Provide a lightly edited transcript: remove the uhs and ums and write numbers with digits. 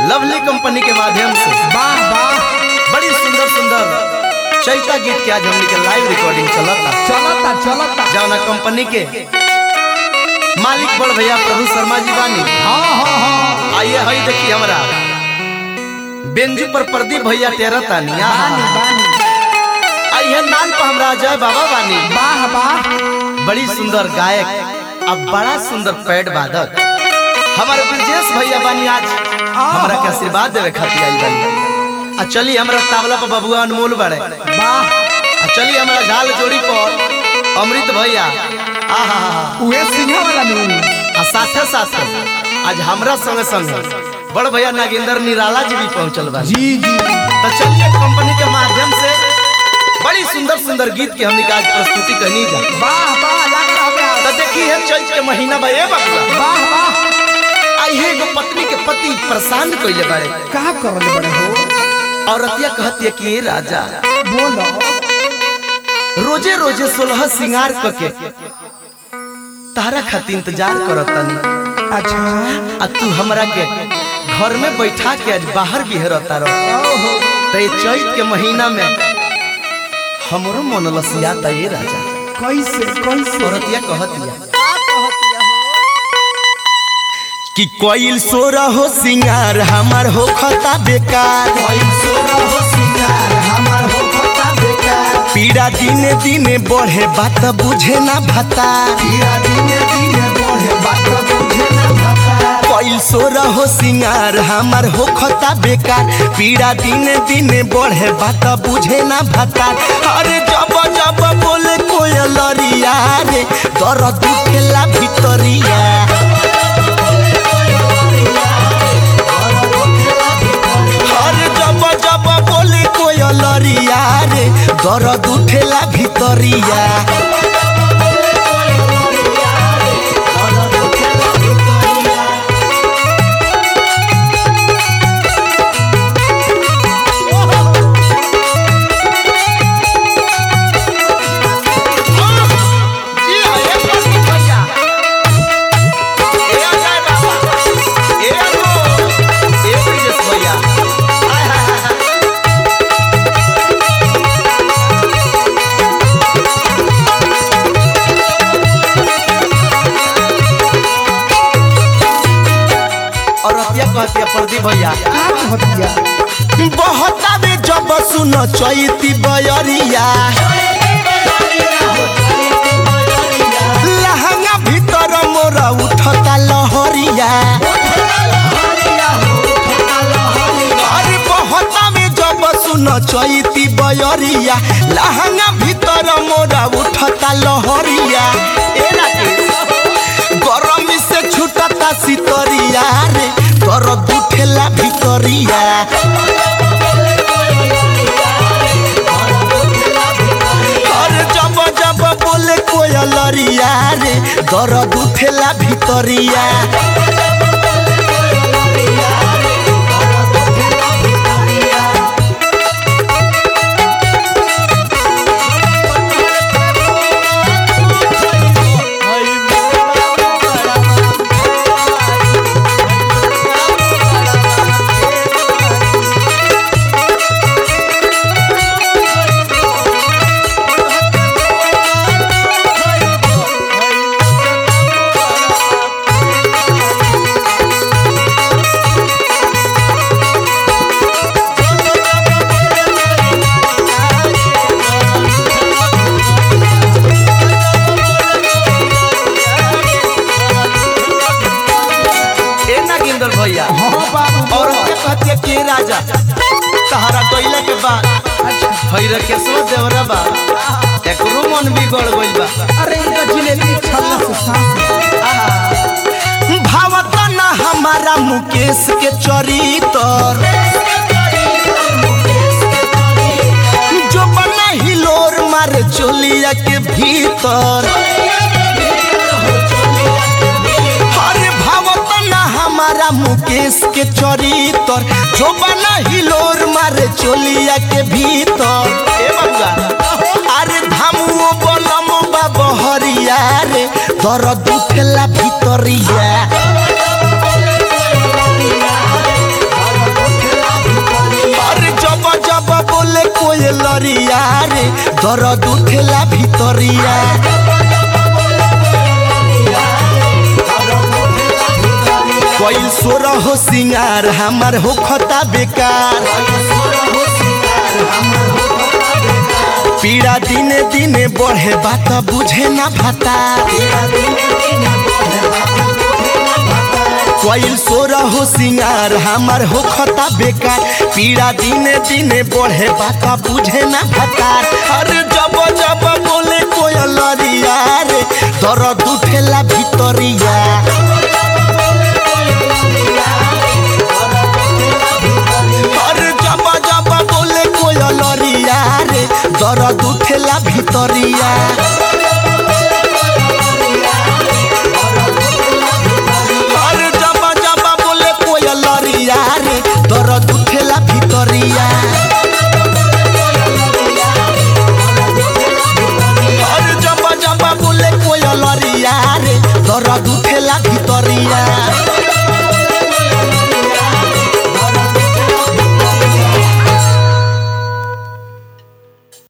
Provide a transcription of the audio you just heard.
Lovely company के माध्यम से वाह वाह बड़ी सुंदर सुंदर चैता गीत के आज हमने के लाइव रिकॉर्डिंग चलता जौना कंपनी के मालिक बड़ भैया प्रभु शर्मा जी बानी। हाँ आइए हई देखिए हमारा बेंजू पर प्रदीप भैया तेरा तानिया आइए नाल पर हमरा जय बाबा बानी। वाह वाह बड़ी सुंदर गायक अब बड़ा सुंदर पैड वादक हमारे ब्रजेश भैया बानी। आज हमरा के आशीर्वाद देवे खातिर आई बानी। आ चली हमरा तावला पर बबुआ अनमोल बड़े वाह आ चली हमरा झाल जोड़ी पर अमृत भैया आहा उहे सिंहा वाला नु आ साथे साथे आज हमरा संगे संगे बड़ भैया नागेंद्र निराला जी भी पहुंचल बा। जी जी तो चलिए कंपनी के माध्यम से बड़ी सुंदर सुंदर गीत के हमने आज प्रस्तुति करनी जा। वाह वाह लग रहा तो देखिए चैत के महीना बा ए बाबा वाह वाह आई है एगो पत्नी के पति परेशान कइले बारे का करले बड़े हो औरतिया कहती है कि राजा बोलो रोजे रोजे 16 सिंगार करके तारा खातिर इंतजार करतनी। अच्छा आ तू हमरा के घर में बैठा के आज बाहर बिहरता रहो। तो ये चैत के महीना में हमरो मन लसियाता ये राजा। कैसे औरतिया कहतिया कि कोइल सोरा हो सिंगार हमार हो खता बेकार, पीड़ा दिने दिने बढ़े बात बुझे ना भता। कोइल सोरा हो सिंगार हमार हो खता बेकार, पीड़ा दिने दिने बढ़े बात बुझे ना भता। अरे जब जब बोले कोयलरिया रे दर्द उठेला भितरिया। अरे जब जब बोले कोयलरिया रे दर्द उठेला भितरिया। प्रदीप भैया बहुत आवे जब सुन चैती बयरिया, लहंगा भीतर मोरा उठता लहरिया। अरे बहुत आवे जब सुन चैती बयरिया, लहंगा भीतर मोरा उठता लहरिया। गरमी से छूटता सितरिया रे दर्द उठेला भितरिया। अरे जब जब बोले कोयलरिया रे दर्द उठेला भितरिया। भैया और कहती के राजा तहरा कोइला के बाद भैर के सो देवरा बा एकरो मन बिगड़ गइल बा। अरे इनका जिलेबी छल्ला से सांस भावत ना हमारा मुकेश के चरितर, जो बना हिलोर मारे चोलिया के भीतर। हमारा मुकेश के चरितर जो बना हिलोर मारे चोलिया के भीतर। अरे धामुओ बलम बा बहरिया रे दर्द उठेला भितरिया। लरिया रे दर्द उठेला भितरिया कोई सोरा हो सिंगार हमार हो खता बेकार पीड़ा दिने दिने बढ़े बात बुझे ना भाता कोई सोरा हो सिंगार हमार हो खता बेकार पीड़ा दिने दिने बढ़े बात बुझे ना भाता अरे जब जब बोले कोयलरिया रे दर्द उठेला भितरिया जब बोले कोयलरिया रे दर्द उठेला भितरिया